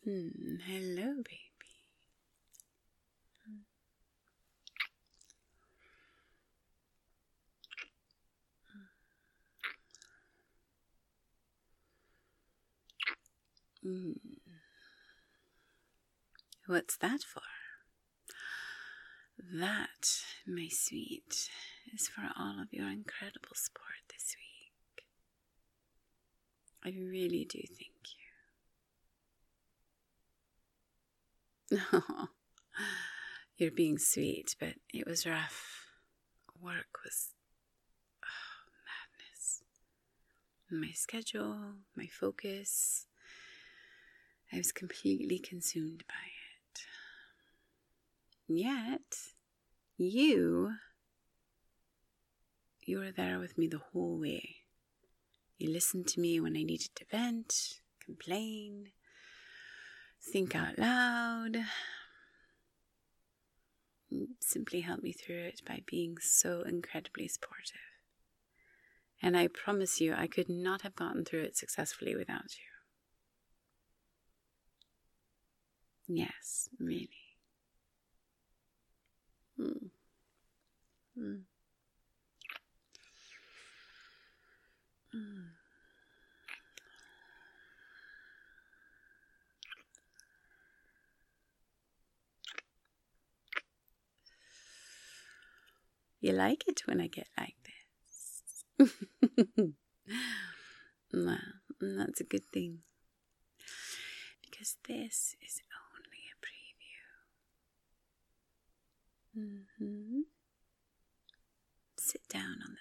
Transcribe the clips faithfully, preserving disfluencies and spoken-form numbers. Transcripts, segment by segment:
Hmm, hello, baby. Mm. What's that for? That, my sweet, is for all of your incredible support this week. I really do thank you. Oh, you're being sweet, but it was rough. Work was oh, madness. My schedule, my focus, I was completely consumed by it. Yet, you, you were there with me the whole way. You listened to me when I needed to vent, complain, think out loud. Simply help me through it by being so incredibly supportive. And I promise you, I could not have gotten through it successfully without you. Yes, really. Mm. Mm. Mm. You like it when I get like this? Well, that's a good thing. Because this is only a preview. Mm-hmm. Sit down on the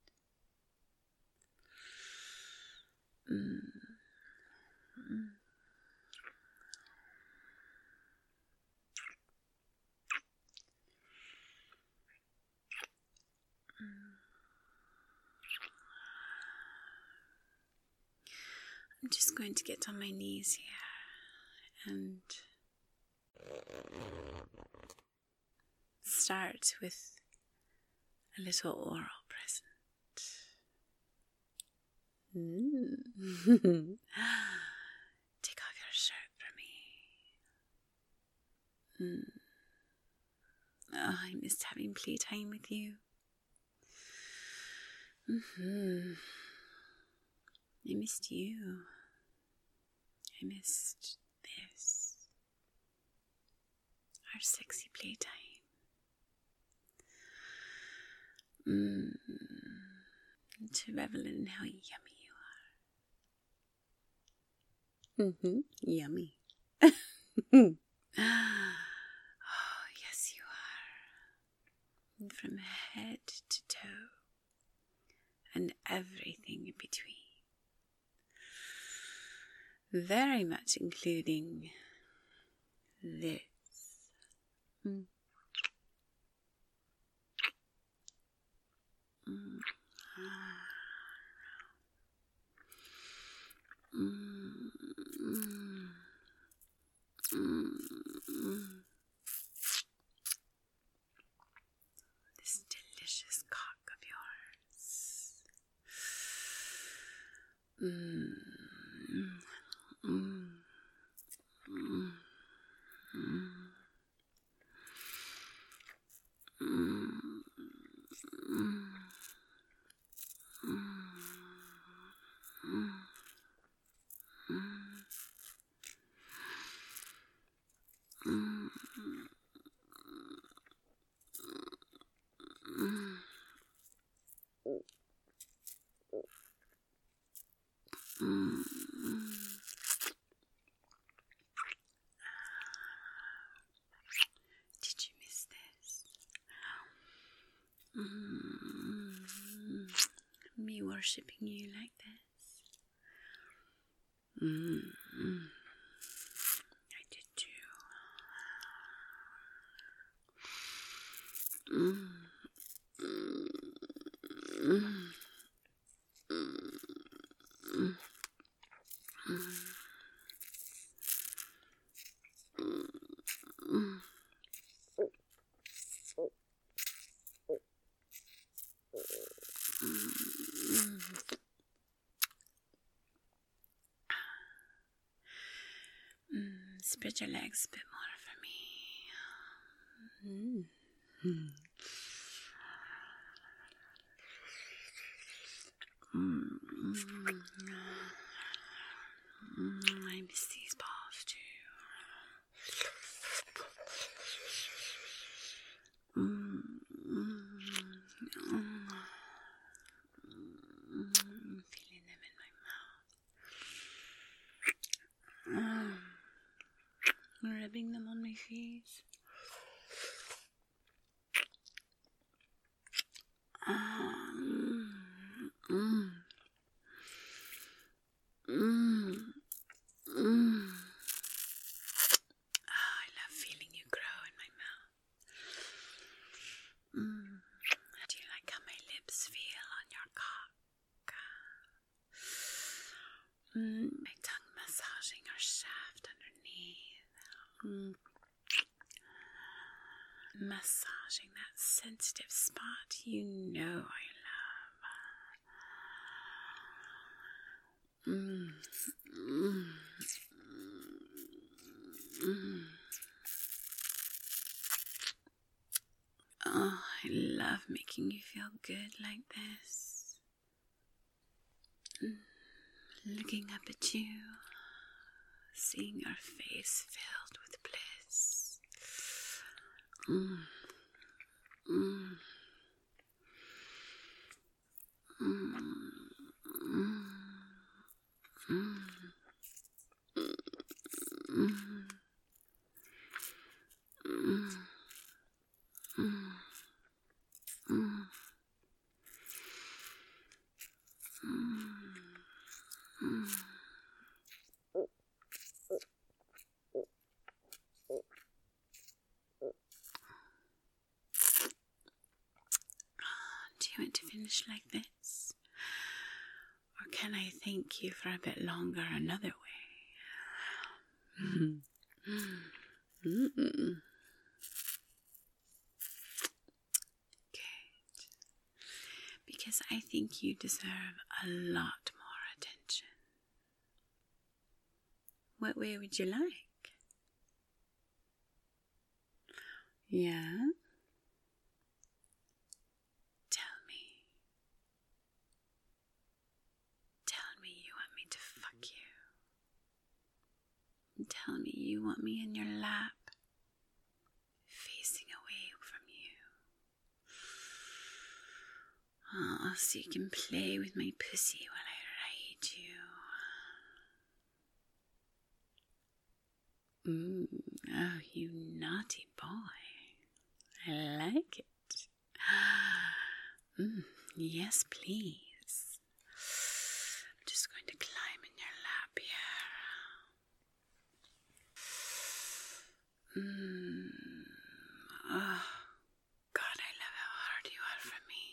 bed. Mm-hmm. I'm just going to get on my knees here and start with a little oral present. Mm. Take off your shirt for me. Mm. Oh, I missed having playtime with you. Mm-hmm. I missed you. I missed this. Our sexy playtime. Mm. To revel in how yummy you are. Mm-hmm. Yummy. Oh, yes you are. From head to toe. And everything in between. Very much including this. Mm. Mm. Mm. Mm. Mm. This delicious cock of yours. Mm. Mm. Mm. Mm. Mm. Mm. Did you miss this? Mm. Me worshipping you like this? Mm. I did too. Mm. Mm. Mm. Mm. Mm. Spread your legs a bit more for me. Mm. Mm. Mm. I miss these balls too. Mm. Mm. I'm feeling them in my mouth. Mm. Rubbing them on my face. Um, mm. Mm. Mm. Oh, I love feeling you grow in my mouth. Mm. Do you like how my lips feel on your cock? Mm. My tongue massaging your shaft underneath. Mm. Massaging that sensitive spot you know I love. Mm. Mm. Mm. Oh, I love making you feel good like this. Mm. Looking up at you, seeing your face filled with bliss. Mm. Mm. Mm. Mm. Mm. Mm. Mm. Mm. Mm. Mm. Do you want to finish like this? Or can I thank you for a bit longer another way? Mm-mm. Good. Because I think you deserve a lot more attention. What way would you like? Yeah? Tell me. Tell me you want me to fuck you. Tell me you want me in your lap, facing away from you. Oh, so you can play with my pussy while I ride you. Mm. Oh, you naughty boy. I like it. Mm. Yes, please. I'm just going to climb in your lap here. Mm. Oh, God, I love how hard you are for me.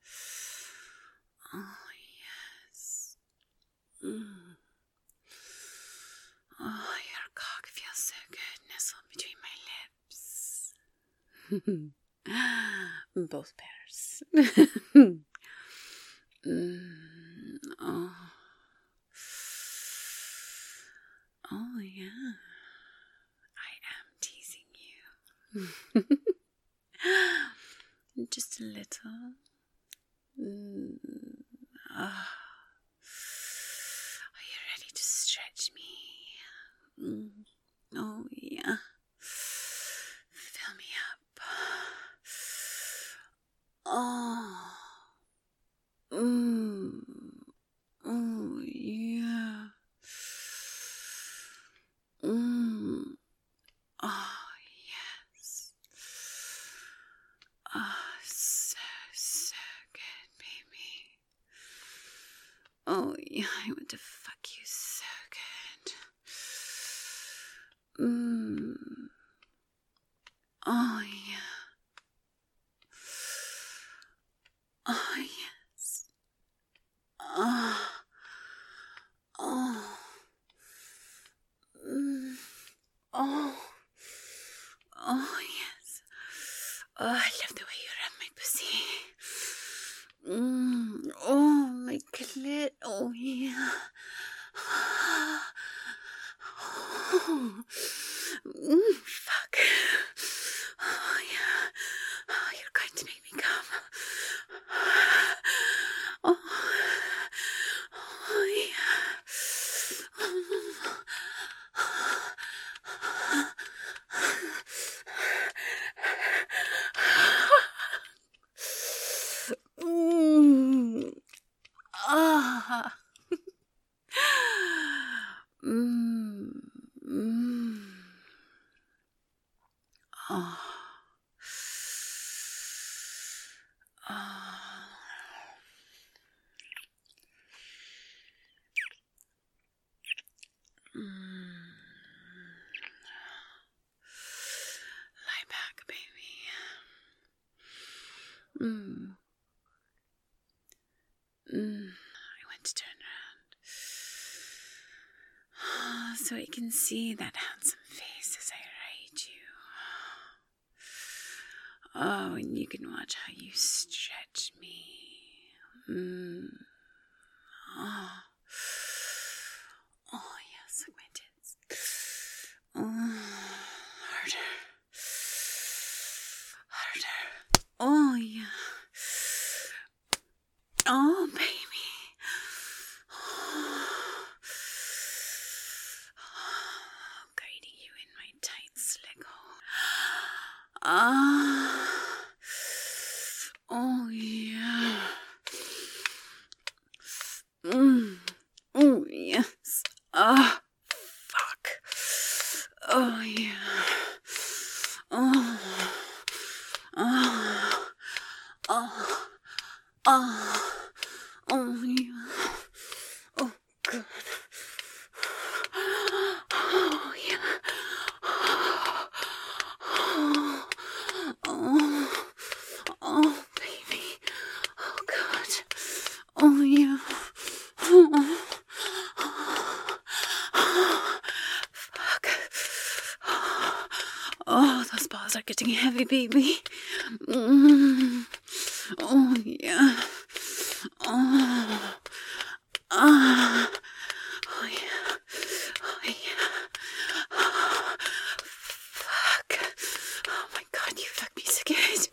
Oh, yes. Mm. Oh, your cock feels so good nestled between my lips. Both pairs. mm. Oh. Oh, yeah. I am teasing you. Just a little. Mm. Oh. Are you ready to stretch me? Mm. Oh, yeah. Fill me up. Oh. Mm. Oh, yeah. Mm. Oh, yes. Oh, so, so good, baby. Oh, yeah, I want to fuck you so good. Mm. Oh, yeah. Oh, yes. Oh. Oh. Mm. Oh. Oh, yes. Oh, I love the way you rub my pussy. Mm. Oh, my clit. Oh, yeah. Oh. Mm, fuck. Oh, yeah. Oh, you're going to make me come. Oh, oh yeah. Mm. Ah. Mm. Mm. Oh. Oh. Mm. Lie back, baby. Mm. Mm. I went to turn around so I can see that handsome face as I ride you. Oh, and you can watch how you stretch me. Mm. Oh. Oh, yes, like my tits. Oh, harder. Harder. Oh, yeah. Oh, baby. Oh, guiding you in my tight slick hole. Ah. Oh, yeah. Mm. Oh, yes. Ah. Fuck. Oh, yeah. Oh. Oh. Oh. Oh. Oh, yeah. Oh, good. Oh, yeah. Oh. Oh. Oh, baby. Oh, God. Oh, yeah. Oh. Fuck. Oh, those balls are getting heavy, baby. Mm. Oh, yeah. Oh. Ah. Oh, yeah. Oh, yeah. Oh, fuck. Oh, my God, you fuck me so good.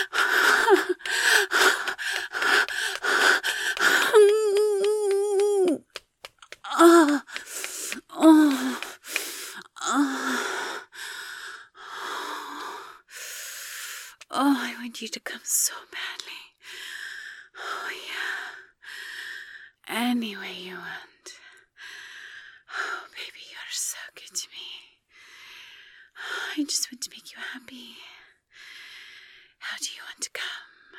Oh. Oh. Oh. Oh, I want you to come so badly. Oh, yeah. Any way you want. Oh, baby, you're so good to me. I just want to make you happy. How do you want to come?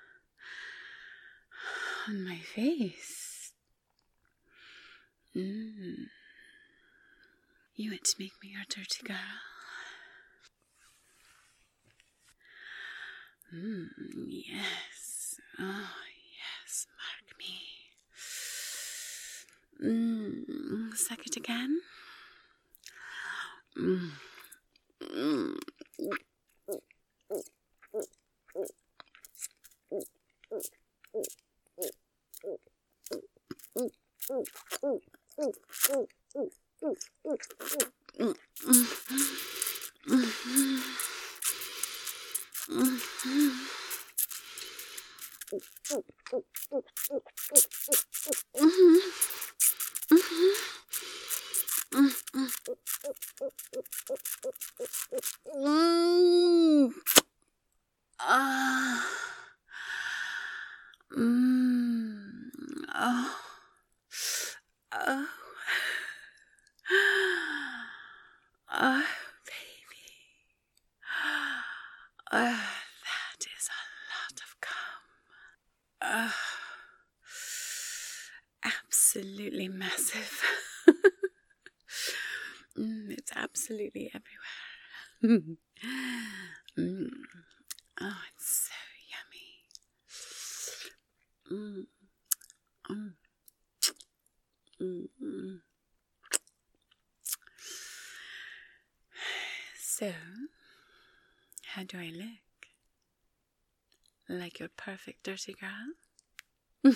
On my face. Mm. You want to make me your dirty girl? Mm, yes. Oh, yes. Mark me. Mm, suck it again. Mm. Mm. Mm. Ah. Mm. Oh. Oh. Oh, baby. Oh, that is a lot of cum. Oh. Absolutely massive. mm, it's absolutely everywhere. mm. Oh, it's so yummy. Mm. Mm. Mm. So, how do I look? Like your perfect dirty girl?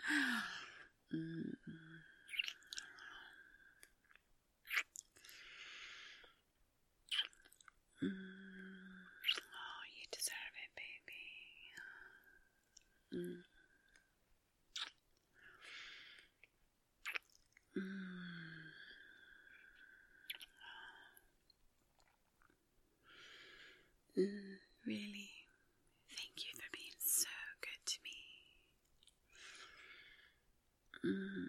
mm. Mm. Mm. Mm, really, thank you for being so good to me. Mm.